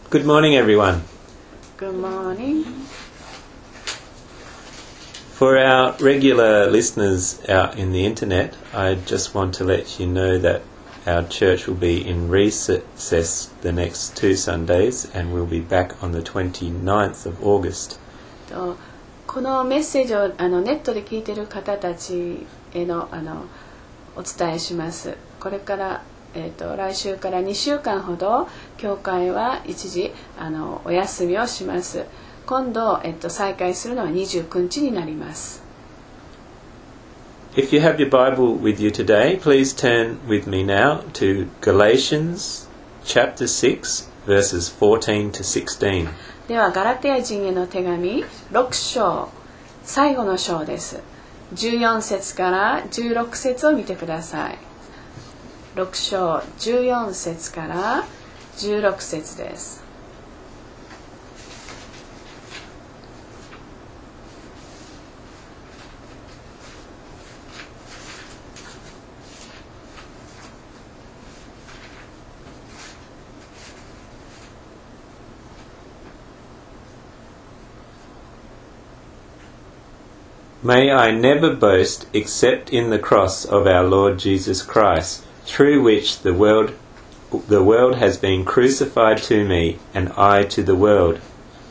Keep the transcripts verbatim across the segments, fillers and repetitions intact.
Good morning, everyone. Good morning. For our regular listeners out in the internet, I just want to let you know that our church will be in recess the next two Sundays and we'll be back on the twenty-ninth of August. とこのメッセージをあのネットで聞いている方たちへのあのお伝えします。これから、えー、と来週からにしゅうかんほど教会は一時あのお休みをします。今度、えー、と再開するのはにじゅうくにちになります。 If you have your Bible with you today, please turn with me now to Galatians chapter six, verses fourteen to sixteen. ではガラテヤ人への手紙ろく章、最後の章です。じゅうよん節からじゅうろく節を見てください。ろく章じゅうよん節からじゅうろく節です。 May I never boast except in the cross of our Lord Jesus Christ, through which the world, the world has been crucified to me, and I to the world.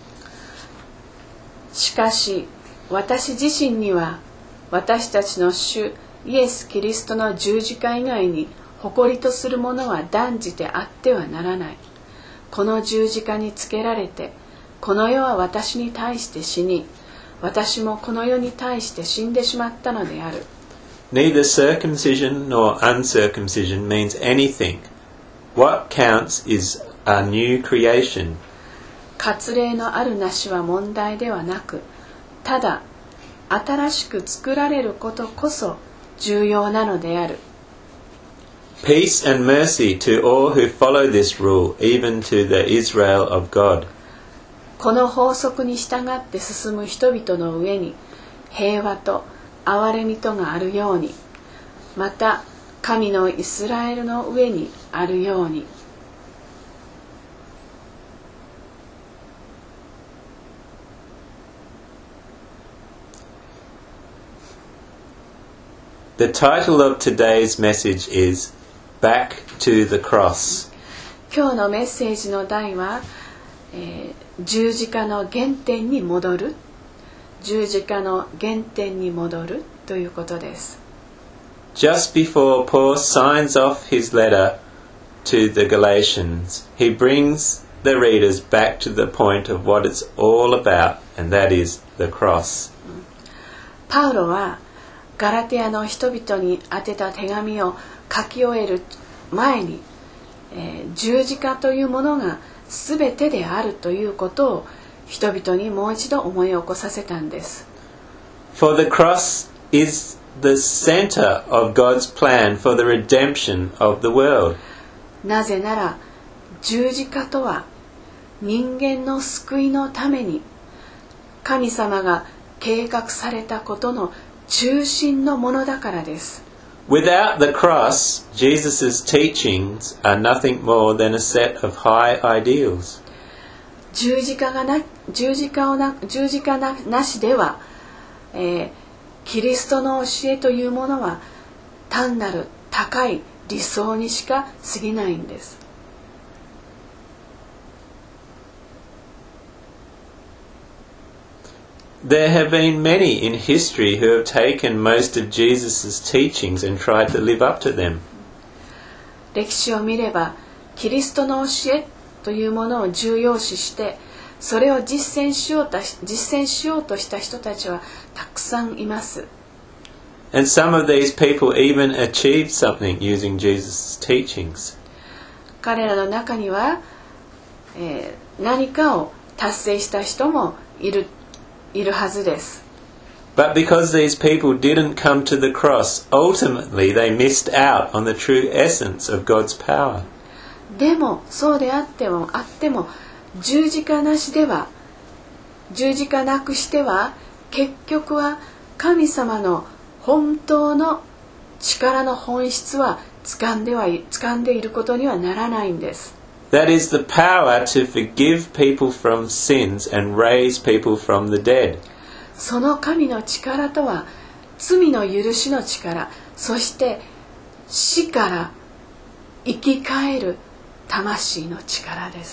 しかし、私自身には、私たちの主イエス・キリストの十字架以外に誇りとするものは断じてあってはならない。この十字架につけられて、この世は私に対して死に、私もこの世に対して死んでしまったのである。 Neither circumcision nor uncircumcision means anything. What counts is a new creation. 割礼のあるなしは問題ではなく、ただ新しく作られることこそ重要なのである。 Peace and mercy to all who follow this rule, even to the Israel of God. この法則に従って進む人々の上に平和と憐れみとがあるように、また神のイスラエルの上にあるように。 The title of today's message is Back to the Cross. 今日のメッセージの題は、えー十字架の原点に戻る、十字架の原点に戻るということです。 Just before Paul signs off his letter to the Galatians, he brings the readers back to the point of what it's all about, and that is the cross. パウロはガラテヤの人々に宛てた手紙を書き終える前に、えー、十字架というものがすべてであるということを人々にもう一度思い起こさせたんです。 For the cross is the center of God's plan for the redemption of the world. なぜなら十字架とは人間の救いのために神様が計画されたことの中心のものだからです。 Without the cross, Jesus' teachings are nothing more than a set of high ideals. 十字架がな、十字架をな、十字架な、なしでは、えー、キリストの教えというものは単なる高い理想にしか過ぎないんです。 There have been many in history who have taken most of Jesus' teachings and tried to live up to them. 歴史を見れば、キリストの教えというものを重要視して、それを実践しようと、実践しようとした人たちはたくさんいます。 And some of these people even achieved something using Jesus' teachings. 彼らの中には、えー、何かを達成した人もいる。いるはずです。 But because these people didn't come to the cross, ultimately they missed out on the true essence of God's power. でもそうであってもあっても十字架なしでは十字架なくしては結局は神様の本当の力の本質は掴んでは掴んでいることにはならないんです。 That is the power to forgive people from sins and raise people from the dead. その神の力とは罪の許しの力、そして死から生き返る魂の力です。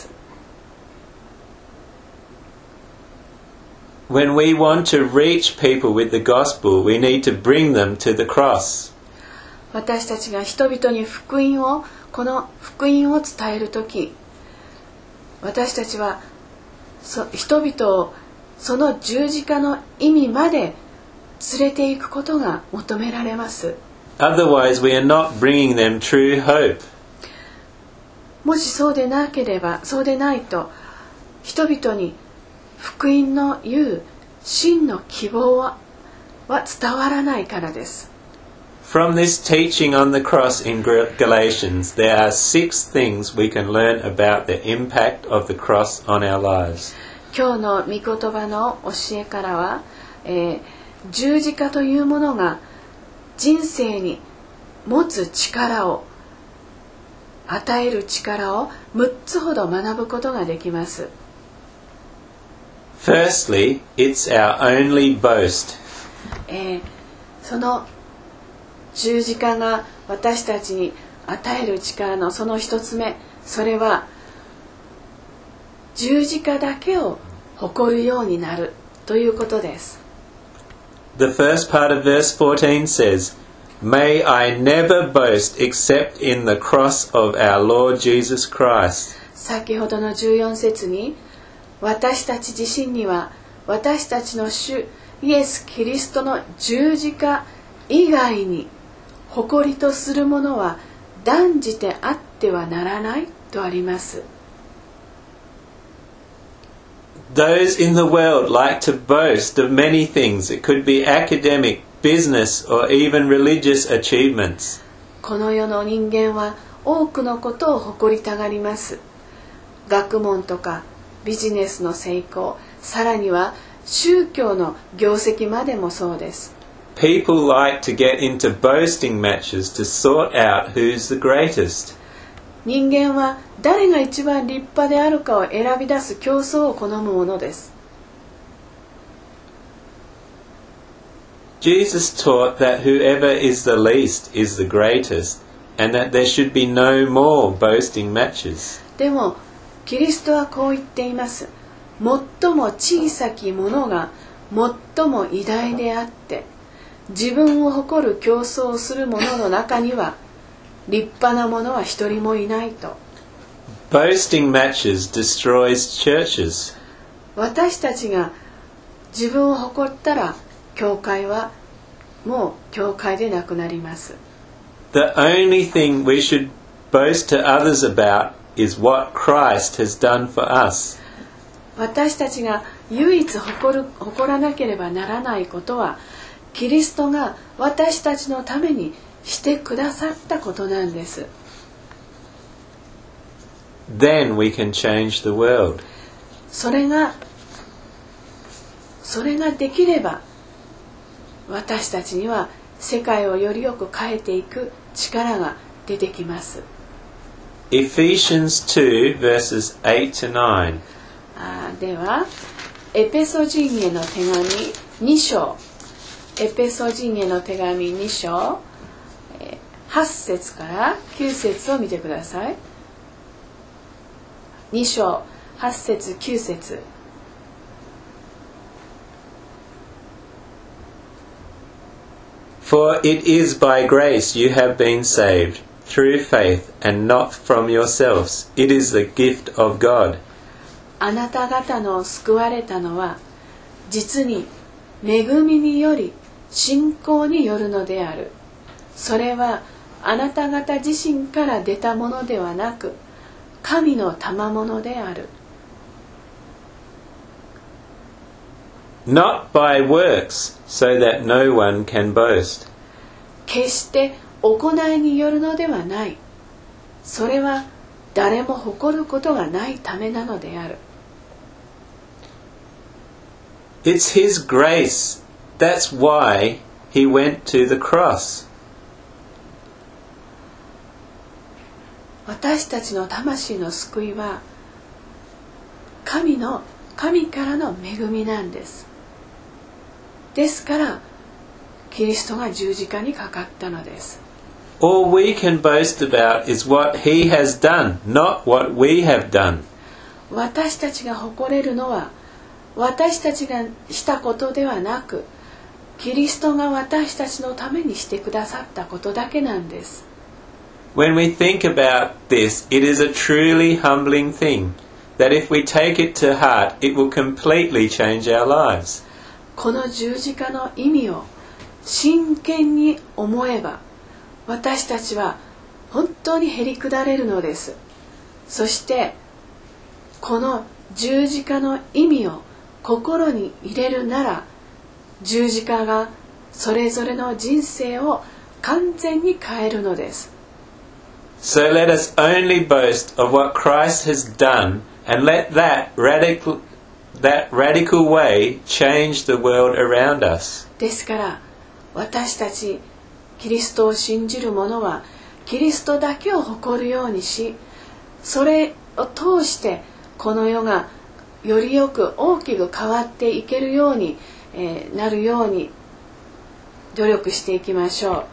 When we want to reach people with the gospel, we need to bring them to the cross. 私たちが人々に福音をこの福音を伝えるとき、私たちはそ人々をその十字架の意味まで連れていくことが求められます。 Otherwise, we are not bringing them true hope. もしそうでなければ、そうでないと、人々に福音の言う真の希望は、は伝わらないからです。 From this teaching on the cross in Galatians, there are six things we can learn about the impact of the cross on our lives. 今日の御言葉の教えからは、えー、十字架というものが人生に持つ力を、与える力をむっつほど学ぶことができます。 Firstly, it's our only boast. えー、その十字架が私たちに与える力のその一つ目、それは十字架だけを誇るようになるということです。 The first part of verse fourteen says, May I never boast except in the cross of our Lord Jesus Christ. 先ほどのじゅうよん節に、私たち自身には私たちの主イエス・キリストの十字架以外に誇りとするものは断じてあってはならないとあります。 Those in the world like to boast of many things. It could be academic, business, or even religious achievements. この世の人間は多くのことを誇りたがります。学問とかビジネスの成功、さらには宗教の業績までもそうです。 People like to get into boasting matches to sort out who's the greatest. 人間は誰が一番立派であるかを選び出す競争を好むものです。 Jesus taught that whoever is the least is the greatest, and that there should be no more boasting matches. でもキリストはこう言っています。最も小さきものが最も偉大であって、自分を誇る競争をする者の中には立派な者は一人もいないと。 Boasting matches destroys churches. 私たちが自分を誇ったら、教会はもう教会でなくなります。 The only thing we should boast to others about is what Christ has done for us. 私たちが唯一誇る、誇らなければならないことは、キリストが私たちのためにしてくださったことなんです。 Then we can change the world. それが、それができれば、私たちには世界をよりよく変えていく力が出てきます。 Ephesians two verses eight to nine. あでは、エペソ人への手紙に章、エペソ人への手紙に章、はち節からきゅう節を見てください。に章、はち節、きゅう節。 For it is by grace you have been saved, through faith, and not from yourselves. It is the gift of God. あなた方の救われたのは、実に恵みにより信仰によるのである。それはあなた方自身から出たものではなく、神の賜物である。 Not by works, so that no one can boast. 決して行いによるのではない。それは誰も誇ることがないためなのである。 It's His grace. That's why He went to the cross. 私たちの魂の救いは神の神からの恵みなんです。ですからキリストが十字架にかかったのです。 All we can boast about is what He has done, not what we have done. 私たちが誇れるのは私たちがしたことではなく、キリストが私たちのためにしてくださったことだけなんです。 When we think about this, it is a truly humbling thing that if we take it to heart, it will completely change our lives. この十字架の意味を真剣に思えば、私たちは本当にへりくだれるのです。そしてこの十字架の意味を心に入れるなら、十字架がそれぞれの人生を完全に変えるのです。 So let us only boast of what Christ has done, and let that radical, that radical way change the world around us. ですから私たちキリストを信じる者はキリストだけを誇るようにし、それを通してこの世がよりよく大きく変わっていけるように、えー、なるように努力していきましょう。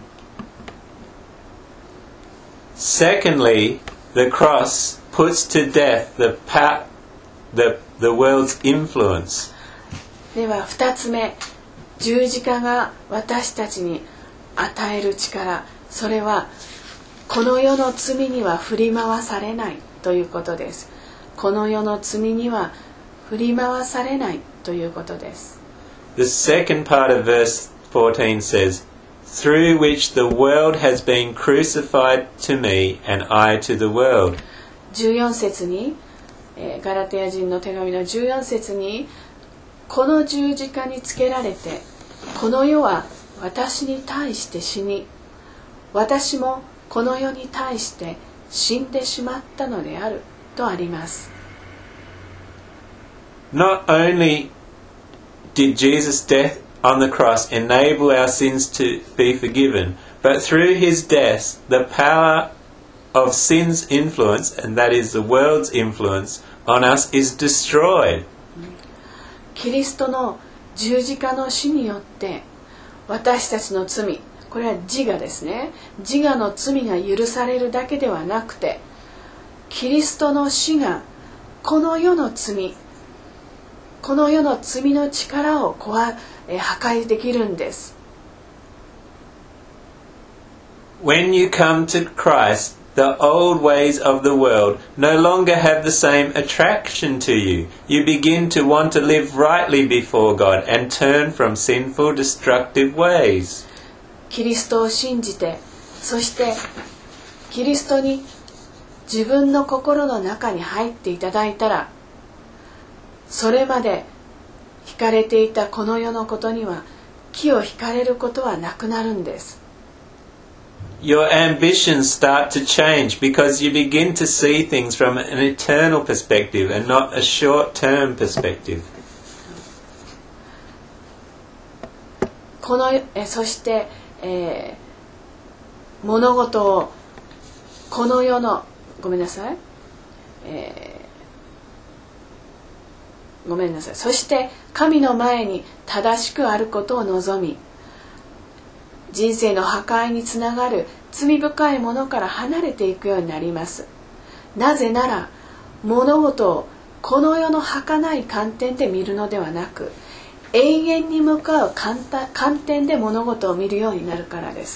Secondly, the cross puts to death the, pa- the, the world's influence. ではふたつめ、十字架が私たちに与える力、それはこの世の罪には振り回されないということです。この世の罪には振り回されないということです。 The second part of verse fourteen says, through which the world has been crucified to me and I to the world. じゅうよん節に、えー、ガラテヤ人の手紙のじゅうよん節に、この十字架につけられてこの世は私に対して死に、私もこの世に対して死んでしまったのであるとあります。 Not only did Jesus' death on the cross enable our sins to be forgiven, but through his death, the power of sin's influence, and that is the world's influence, on us is destroyed. キリストの十字架の死によって私たちの罪、これは自我ですね、自我の罪が許されるだけではなくて、キリストの死がこの世の罪、この世の罪の力を壊え破壊できるんです。 When you come to Christ, the old ways of the world no longer have the same attraction to you. You begin to want to live rightly before God and turn from sinful, destructive ways. キリストを信じて、そしてキリストに自分の心の中に入っていただいたら、それまで惹かれていたこの世のことには気を惹かれることはなくなるんです。 Your ambitions start to change because you begin to see things from an eternal perspective and not a short-term perspective. このえそして、えー、物事をこの世のごめんなさい、えー、ごめんなさいそして神の前に正しくあることを望み、人生の破壊につながる罪深いものから離れていくようになります。なぜなら物事をこの世の儚い観点で見るのではなく、永遠に向かう観点で物事を見るようになるからです。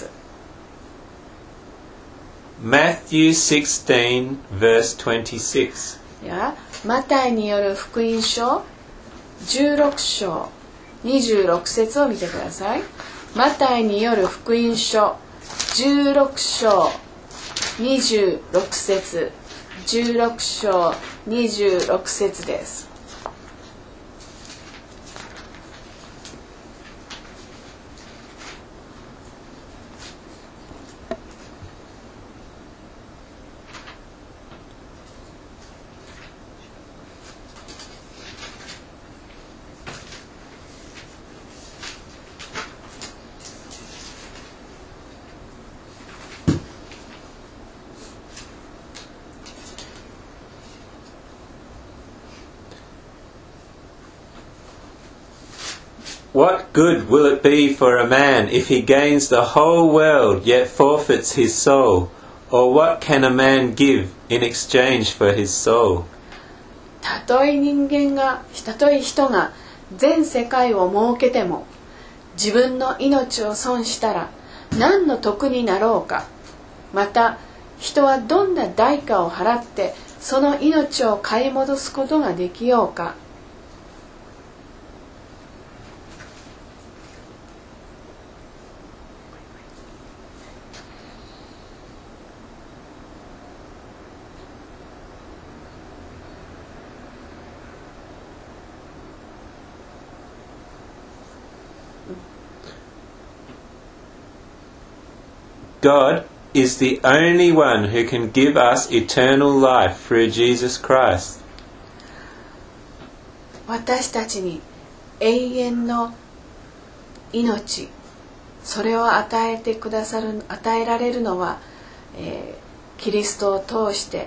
Matthew sixteen verse twenty-six. ではマタイによる福音書じゅうろく章にじゅうろく節を見てください。マタイによる福音書じゅうろく章にじゅうろく節、じゅうろく章にじゅうろく節です。 What good will it be for a man if he gains the whole world yet forfeits his soul? Or what can a man give in exchange for his soul? たとえ人間が、たとえ人が全世界を設けても、自分の命を損したら何の得になろうか。また、人はどんな代価を払ってその命を買い戻すことができようか。 God is the only one who can give us eternal life through Jesus Christ. 私たちに永遠の命、それを与えてくださる、与えられるのは、えー、キリストを通して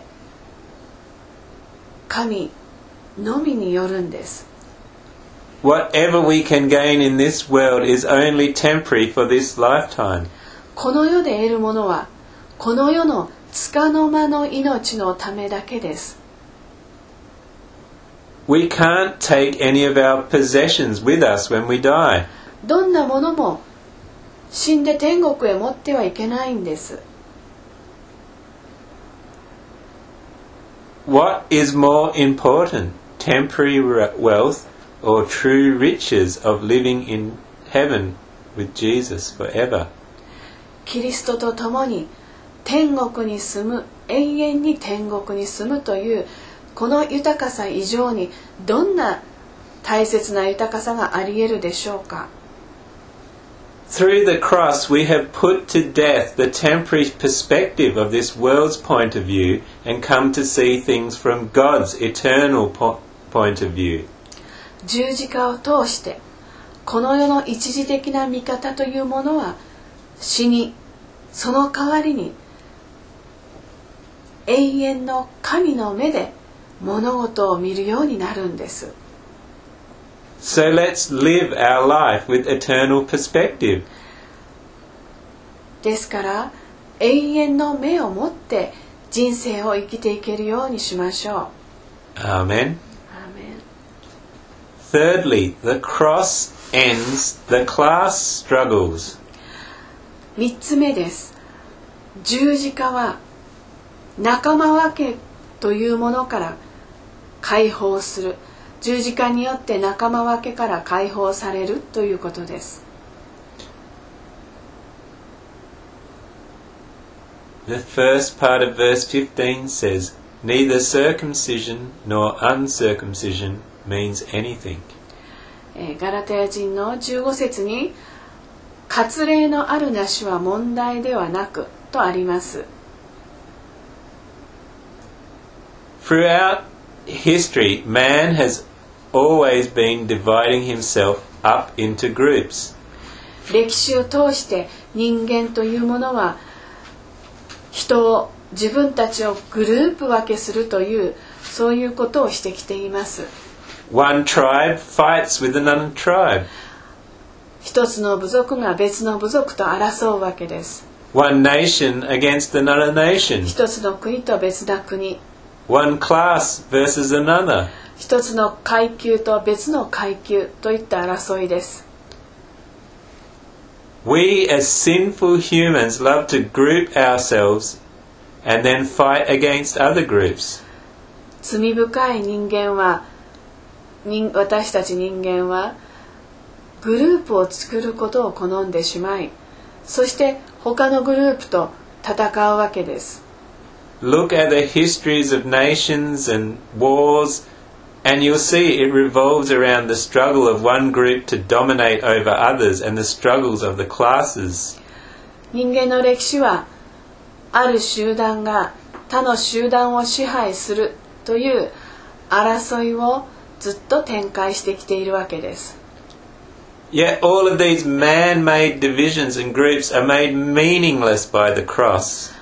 神のみによるんです。 Whatever we can gain in this world is only temporary for this lifetime. この世で得るものはこの世の束の間の命のためだけです。 We can't take any of our possessions with us when we die. どんなものも死んで天国へ持ってはいけないんです。 What is more important, temporary wealth or true riches of living in heaven with Jesus forever? キリストと共に天国に住む、永遠に天国に住むというこの豊かさ以上にどんな大切な豊かさがあり得るでしょうか。 Through the cross we have put to death the temporary perspective of this world's point of view and come to see things from God's eternal po- point of view. 十字架を通してこの世の一時的な見方というものは死に、その代わりに永遠の神の目で物事を見るようになるんです。 So let's live our life with eternal perspective. ですから永遠の目を持って人生を生きていけるようにしましょう。 Amen. Amen. Thirdly, the cross ends the class struggles. 三つ目です。十字架は仲間分けというものから解放する。十字架によって仲間分けから解放されるということです。 The first part of verse fifteen says, Neither circumcision nor uncircumcision means anything. ガラテヤ人のじゅうご節に割礼のあるなしは問題ではなくとあります。 Throughout history, man has always been dividing himself up into groups. 歴史を通して人間というものは人を自分たちをグループ分けするというそういうことをしてきています。 One tribe fights with another tribe. 一つの部族が別の部族と争うわけです。 One nation against another nation. 一つの国と別な国。 One class versus another. 一つの階級と別の階級といった争いです。 We as sinful humans love to group ourselves and then fight against other groups. 罪深い人間は、人私たち人間はグループを作ることを好んでしまい、そして他のグループと戦うわけです。 Look at the histories of nations and wars, and you'll see it revolves around the struggle of one group to dominate over others and the struggles of the classes. 人間の歴史は、ある集団が他の集団を支配するという争いをずっと展開してきているわけです。 Yet all of these man-made divisions and groups are made meaningless by the cross.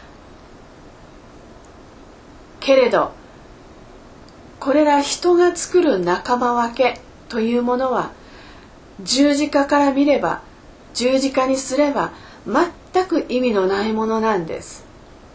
けれど、これら人が作る仲間分けというものは十字架から見れば、十字架にすれば全く意味のないものなんです。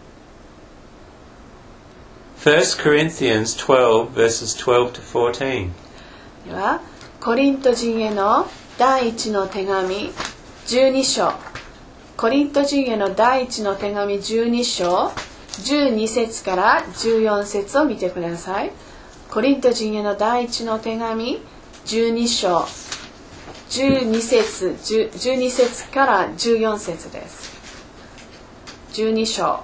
First Corinthians twelve verses twelve to fourteen. では、コリント人への第一の手紙じゅうに章、コリント人への第一の手紙じゅうに章、じゅうに節からじゅうよん節を見てください。コリント人への第一の手紙じゅうに章、じゅうに節、じゅうに節からじゅうよん節です。じゅうに章。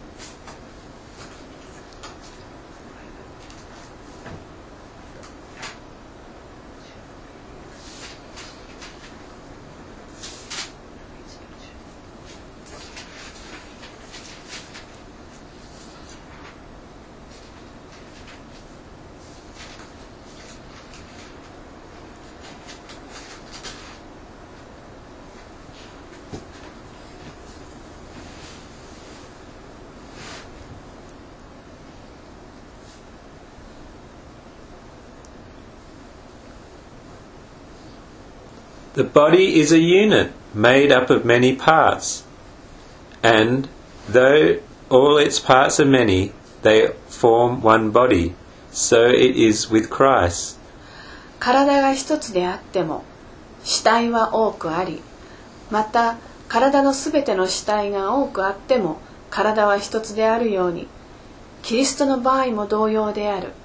The body is a unit made up of many parts, and though all its parts are many, they form one body. So it is with Christ. 体が一つであっても、死体は多くあり、また体のすべての死体が多くあっても、体は一つであるように、キリストの場合も同様である。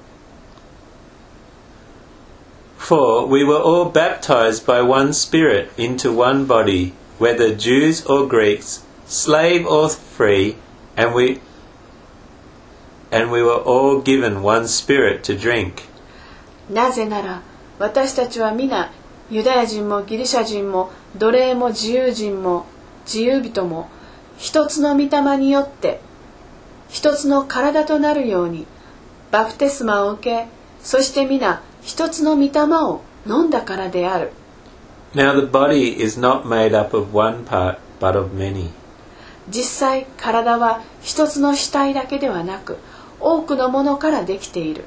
For we were all baptized by one Spirit into one body, whether Jews or Greeks, slave or free, and we and we were all given one Spirit to drink. なぜなら、私たちは皆、ユダヤ人もギリシャ人も、奴隷も自由人も、自由人も、一つの御霊によって、一つの体となるように、バプテスマを受け、そして皆、一つの御霊を飲んだからである。 Now the body is not made up of one part, but of many. 実際、体は一つの死体だけではなく、多くのものからできている。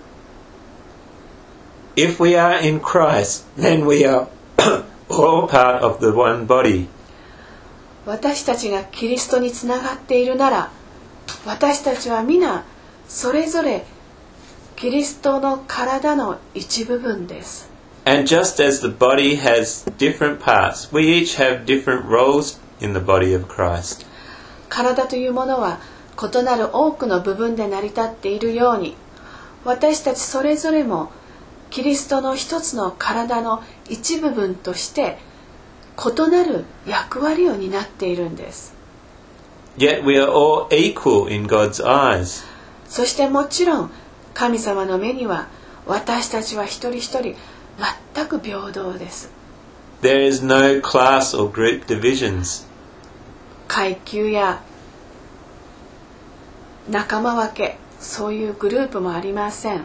If we are in Christ, then we are all part of the one body. 私たちがキリストにつながっているなら、私たちは皆、それぞれキリストの体の一部分です。 And just as the body has different parts, we each have different roles in the body of Christ. 体というものは異なる多くの部分で成り立っているように、私たちそれぞれもキリストの一つの体の一部分として異なる役割を担っているんです。 Yet we are all equal in God's eyes. そしてもちろん神様の目には私たちは一人一人全く平等です。 There is no class or group divisions. 階級や仲間分け、そういうグループもありません。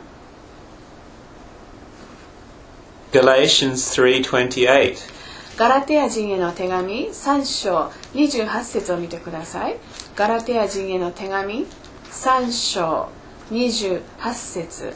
Galatians three twenty-eight. ガラテヤ人への手紙さん章にじゅうはち節を見てください。ガラテヤ人への手紙さん章にじゅうはち節。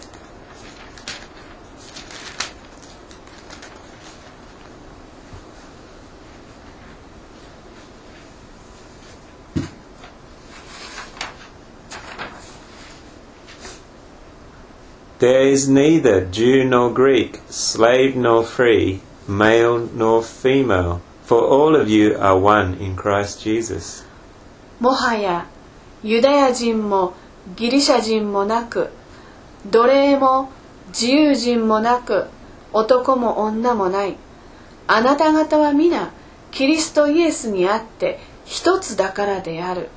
There is neither Jew nor Greek, slave nor free, male nor female, for all of you are one in Christ Jesus. もはやユダヤ人もギリシャ人もなく、奴隷も自由人もなく、男も女もない。あなた方は皆キリストイエスにあって一つだからである。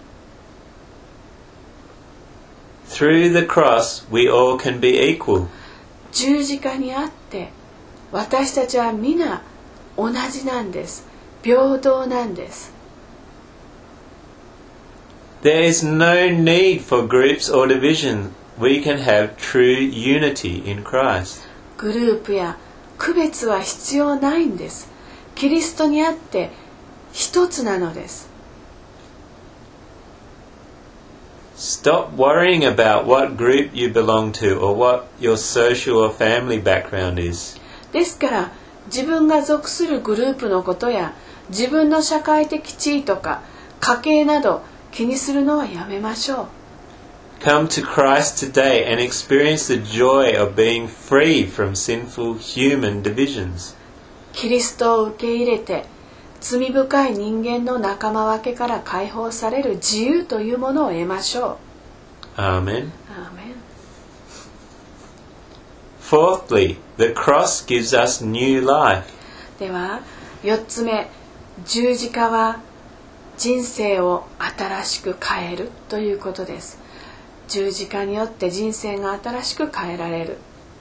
Through the cross, we all can be equal. 十字架にあって私たちは皆同じなんです。平等なんです。 There is no need for groups or division. We can have true unity in Christ. グループや区別は必要ないんです。キリストにあって一つなのです。 Stop worrying about what group you belong to or what your social or family background is. ですから自分が属するグループのことや自分の社会的地位とか家計など気にするのはやめましょう。 Come to Christ today and experience the joy of being free from sinful human divisions. キリストを受け入れて罪深い人間の仲間分けから解放される自由というものを得ましょう。 Amen. アーメン。 Fourthly, the cross gives us new life. ではよっつめ、十字架は人生を新しく変えるということです。十字架によって人生が新しく変えられる。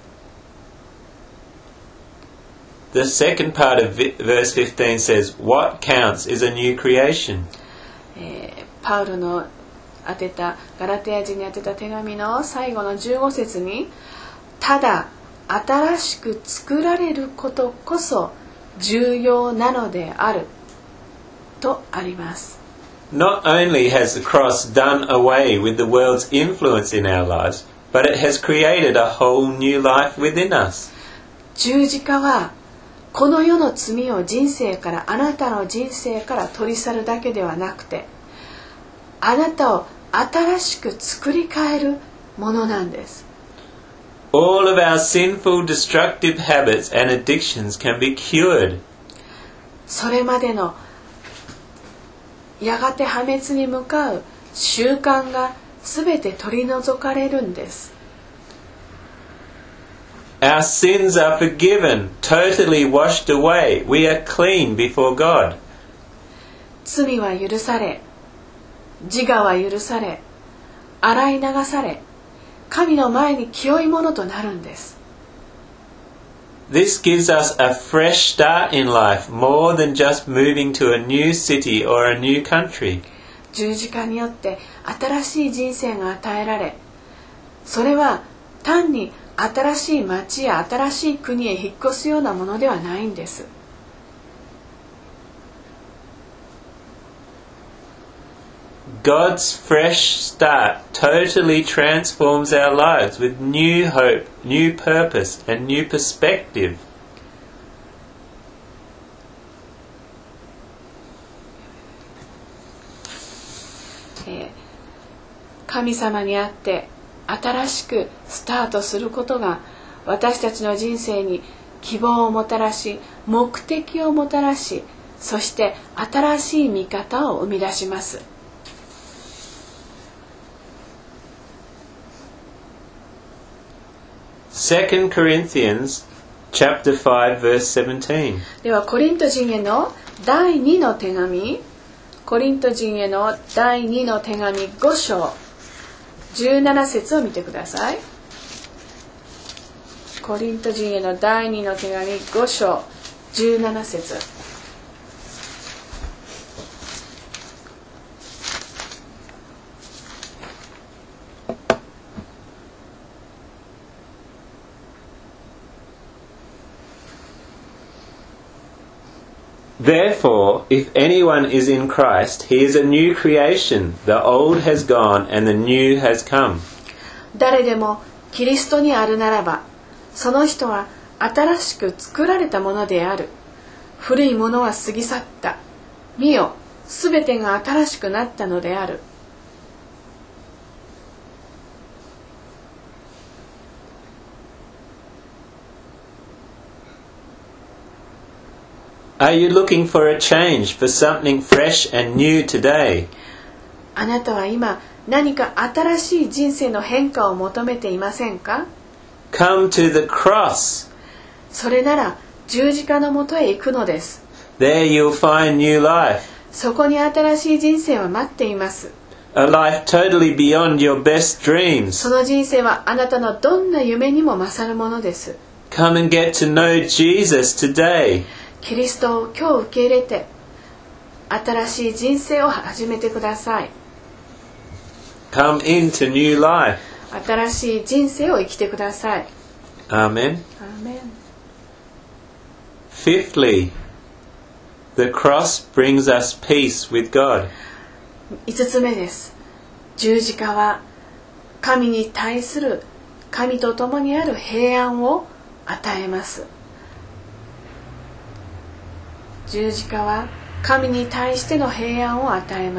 The second part of verse fifteen says, "What counts is a new creation." えー、パウロの宛てたガラテヤ人に宛てた手紙の最後のじゅうご節に、ただ新しく作られることこそ重要なのであるとあります。 Not only has the cross done away with the world's influence in our lives, but it has created a whole new life within us. 十字架はこの世の罪を人生から、あなたの人生から取り去るだけではなくて、あなたを新しく作り変えるものなんです。 All of our sinful, destructive habits and addictions can be cured. それまでのやがて破滅に向かう習慣がすべて取り除かれるんです。 Our sins are forgiven, totally washed away. We are clean before God. 罪は許され、自我は許され、洗い流され、神の前に清いものとなるんです。 This gives us a fresh start in life, more than just moving to a new city or a new country. 十字架によって新しい人生が与えられ、それは単に新しい町や新しい国へ引っ越すようなものではないんです。 God's fresh start totally transforms our lives with new hope, new purpose, and new perspective. えー、神様にあって新しくスタートすることが私たちの人生に希望をもたらし、目的をもたらし、そして新しい見方を生み出します。 Second Corinthians chapter five verse seventeen. ではコリント人への第二の手紙、コリント人への第二の手紙ご章じゅうなな節を見てください。コリント人への第二の手紙ご章じゅうなな節。 Therefore, if anyone is in Christ, he is a new creation. The old has gone and the new has come. 誰でもキリストにあるならば、その人は新しく作られたものである。古いものは過ぎ去った。見よ、すべてが新しくなったのである。 Are you looking for a change, for something fresh and new today? あなたは今何か新しい人生の変化を求めていませんか？ Come to the cross. それなら十字架のもとへ行くのです。 There you'll find new life. そこに新しい人生は待っています。 A life totally beyond your best dreams. その人生はあなたのどんな夢にも勝るものです。 Come and get to know Jesus today. キリストを今日受け入れて新しい人生を始めてください。 Come into new life. 新しい人生を生きてください。 Amen. アーメン。 Fifthly, the cross brings us peace with God. 五つ目です。十字架は神に対する神と共にある平安を与えます。 十字架は神に対しての平安を与えます。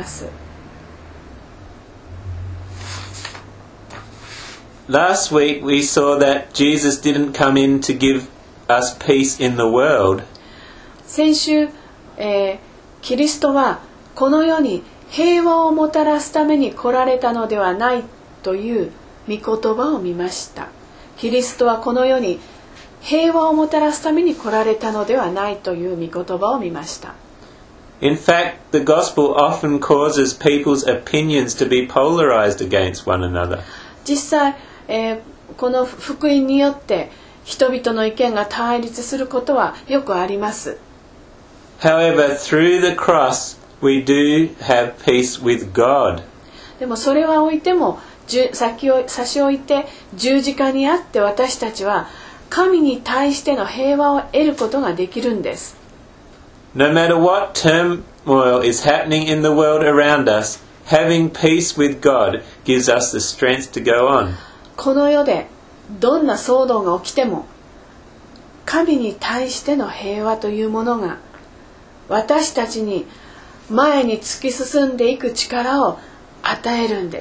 Last week we saw that Jesus didn't come in to give us peace in the world. 先週、えー、キリストはこの世に平和をもたらすために来られたのではないという御言葉を見ました。キリストはこの世に平和をもたらすために来られたのではないという御言葉を見ました。 In fact, the gospel often causes people's opinions to be polarized against one another. 実際、えー、この福音によって人々の意見が対立することはよくあります。 However, through the cross, we do have peace with God. でもそれは置いても、先を差し置いて十字架にあって私たちは神に対しての平和を得ることができるんです。 No matter what turmoil is happening in the world around us, having peace with God gives us the strength to go on. この世でどんな騒動が起きても、神に対しての平和というものが私たちに前に突き進んでいく力を与えるんです。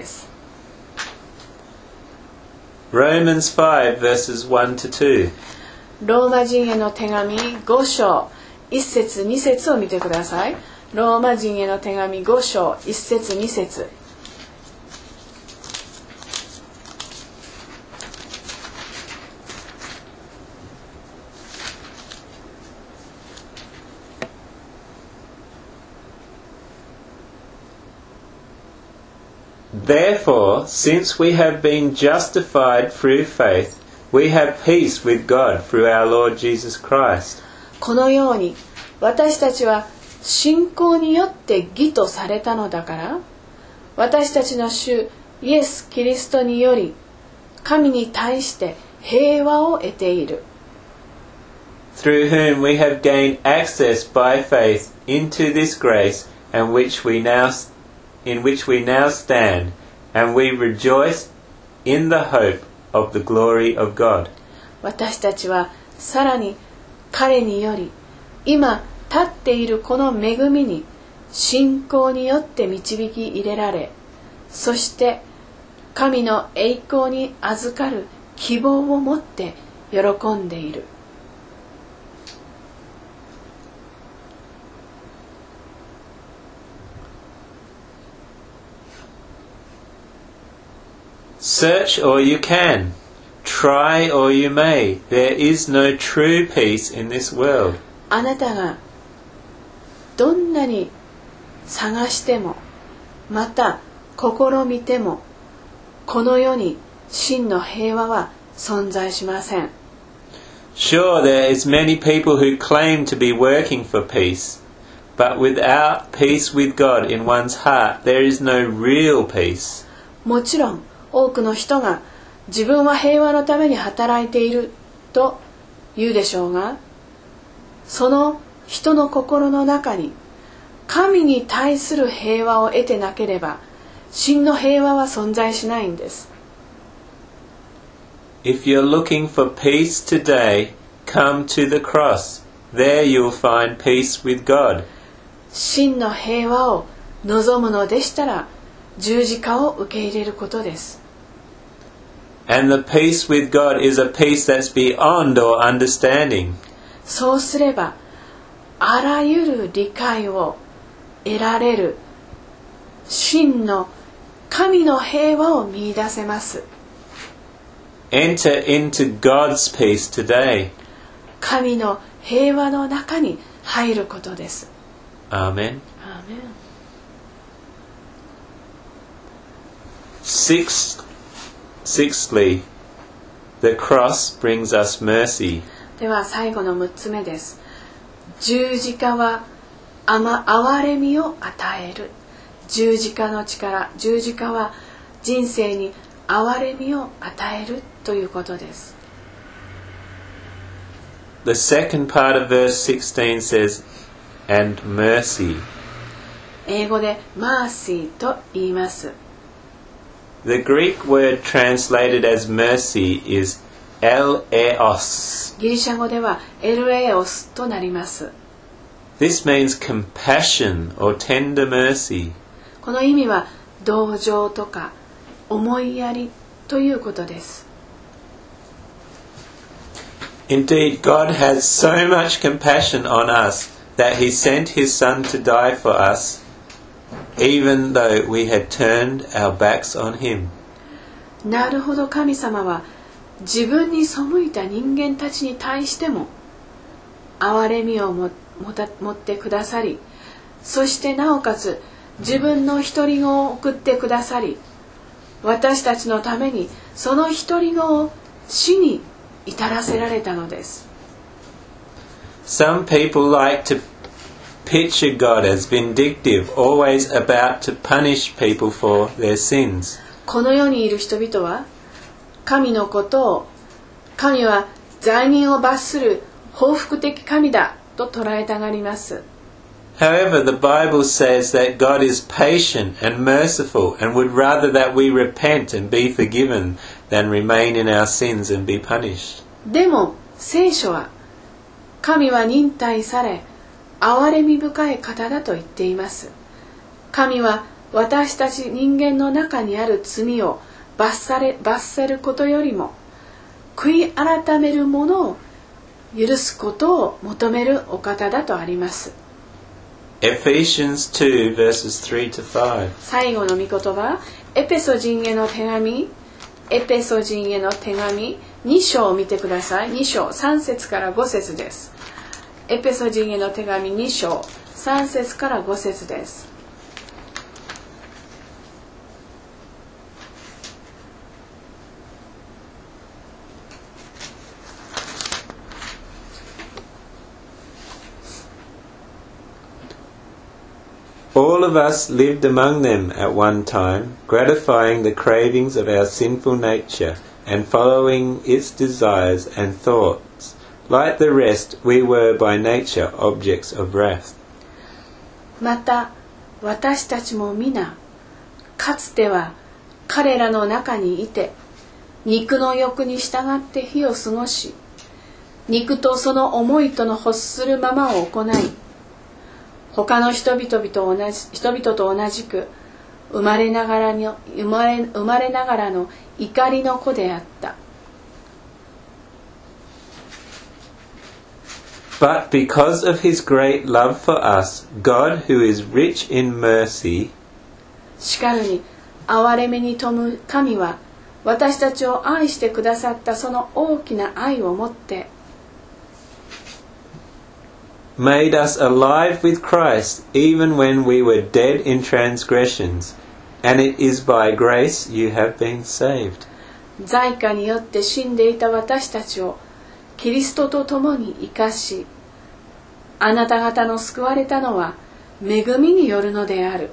Romans five verses one to two. ローマ人への手紙ご章いっ節に節を見てください。ローマ人への手紙ご章いっ節に節。 Therefore, since we have been justified through faith, we have peace with God through our Lord Jesus Christ. このように私たちは信仰によって義とされたのだから、私たちの主イエス・キリストにより神に対して平和を得ている。 Through whom we have gained access by faith into this grace, and which we now in which we now stand, and we rejoice in the hope of the glory of God. 私たちはさらに彼により今立っているこの恵みに信仰によって導き入れられ、そして神の栄光に預かる希望を持って喜んでいる。 Search all you can. Try all you may. There is no true peace in this world. あなたがどんなに探しても、また試みても、この世に真の平和は存在しません。 Sure, there is many people who claim to be working for peace, but without peace with God in one's heart, there is no real peace. もちろん多くの人が自分は平和のために働いていると言うでしょうが、その人の心の中に神に対する平和を得てなければ真の平和は存在しないんです。 If you're looking for peace today, come to the cross. There you'll find peace with God. 真の平和を望むのでしたら十字架を受け入れることです。 And the peace with God is a peace that's beyond our understanding. そうすればあらゆる理解を得られる真の神の平和を見出せます。 Enter into God's peace today. 神の平和の中に入ることです。 Amen. Amen. Sixth, sixthly, the cross brings us mercy. では最後のむっつめです。十字架は憐れみを与える。十字架の力、十字架は人生に憐れみを与えるということです。 The second part of verse sixteen says, and mercy. 英語で mercy と言います。 The Greek word translated as mercy is eleos. ギリシャ語ではエルエオスとなります。 This means compassion or tender mercy. この意味は同情とか思いやりということです。 Indeed, God has so much compassion on us that He sent His Son to die for us, even though we had turned our backs on Him. なるほど、神様は自分に背いた人間たちに対しても憐れみをももた持ってくださり、そしてなおかつ自分の独り子を送ってくださり、私たちのためにその独り子を死に至らせられたのです。 Some people like to picture God as vindictive, always about to punish people for their sins. この世にいる人々は神のことを、神は罪人を罰する報復的神だと捉えたがります。 However, the Bible says that God is patient and merciful and would rather that we repent and be forgiven than remain in our sins and be punished. でも聖書は神は忍耐され憐れみ深い方だと言っています。神は私たち人間の中にある罪を罰され、罰せることよりも悔い改めるものを許すことを求めるお方だとあります。 Ephesians two verses three to five. 最後の御言葉、エペソ人への手紙、エペソ人への手紙に章を見てください。に章さん節からご節です。エペソ人への手紙に章さん節からご節です。 All of us lived among them at one time, gratifying the cravings of our sinful nature and following its desires and thoughts. Like the rest, we were by nature objects of wrath. また私たちも皆かつては彼らの中にいて肉の欲に従って日を過ごし、肉とその思いとの欲するままを行い、他の人々と同じ人々と同じく生まれながらに生まれ生まれながらの怒りの子であった。 But because of His great love for us, God, who is rich in mercy, しかるに憐れみに富む神は私たちを愛してくださったその大きな愛をもって、 made us alive with Christ even when we were dead in transgressions, and it is by grace you have been saved. 罪過によって死んでいた私たちをキリストと共に生かし、あなた方の救われたのは恵みによるのである。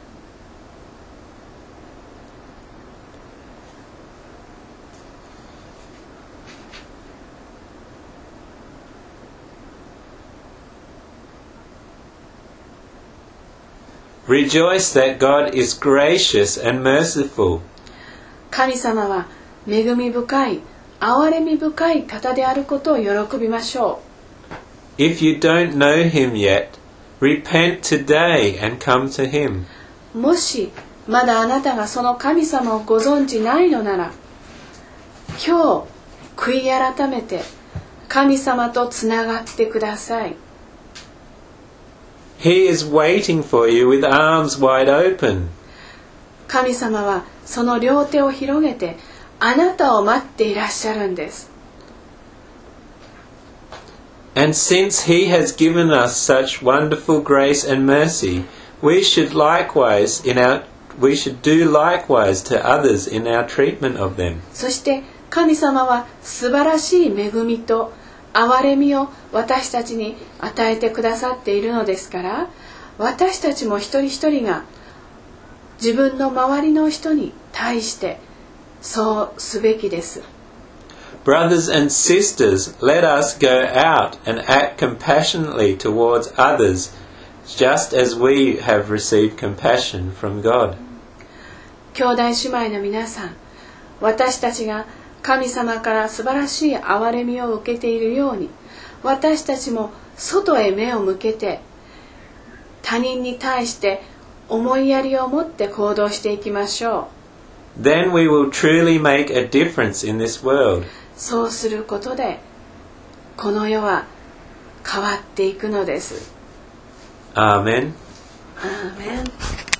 Rejoice that God is gracious and merciful. 神様は恵み深い、憐れみ深い方であることを喜びましょう。If you don't know Him yet, repent today and come to Him. もしまだあなたがその神様をご存じないのなら、今日悔い改めて神様とつながってください。 He is waiting for you with arms wide open. 神様はその両手を広げてあなたを待っていらっしゃるんです。 And since He has given us such wonderful grace and mercy, we should likewise in our we should do likewise to others in our treatment of them. そして神様は素晴らしい恵みと憐れみを私たちに与えてくださっているのですから、私たちも一人一人が自分の周りの人に対してそうすべきです。 Brothers and sisters, let us go out and act compassionately towards others, just as we have received compassion from God. 兄弟姉妹の皆さん、私たちが神様から素晴らしい憐れみを受けているように、私たちも外へ目を向けて他人に対して思いやりを持って行動していきましょう。Then we will truly make a difference in this world. そうすることでこの世は変わっていくのです。 Amen. アーメン。